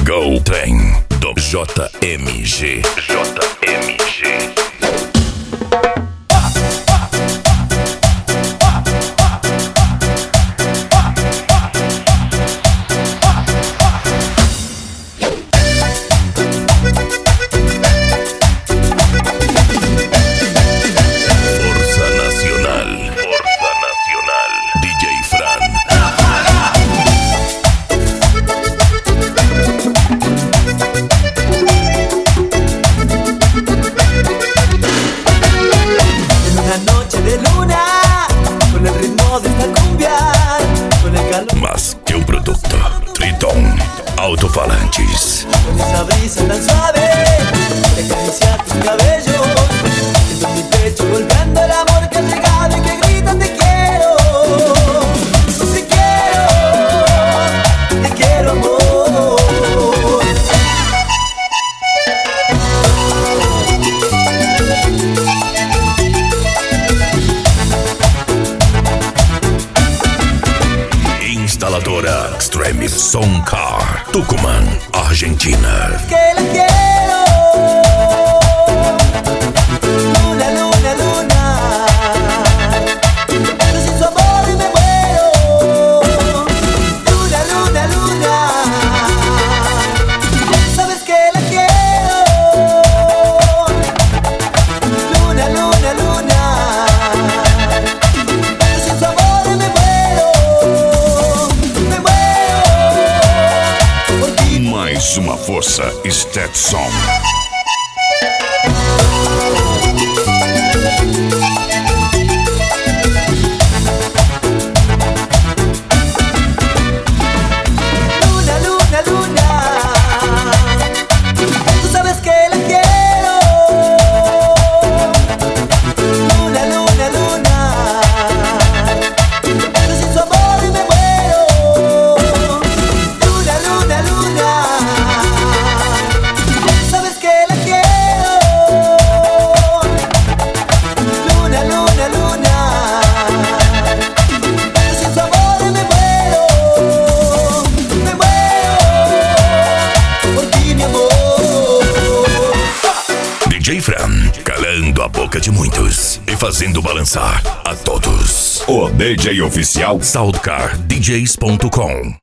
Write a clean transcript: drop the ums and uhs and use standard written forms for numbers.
Go Trem do JMG. Más que un producto, Triton Autofalantes. Con esa brisa tan suave de acariciar tus cabellos, siento en mi pecho golpeando el amor que ha llegado y que grita te quiero, te quiero, te quiero amor. Instaladora Extreme Sound Car, Tucumán, Argentina. Que la quiero, luna, luna, luna, pero sin su amor me muero. Luna, luna, luna, sabes que la quiero. Luna, luna, luna, pero sin su amor me muero. Me muero por ti. Mais uma força, Stetson. Luna, luna, luna, tú sabes que la quiero. Luna, luna, luna, pero sin su amor me muero. Luna, luna, luna, sabes que la quiero. Luna, luna, luna, pero sin su amor me muero. Me muero por ti, mi amor. DJ Fran, calando a boca de muitos e fazendo balançar a todos. O DJ oficial SoundCarDJs.com.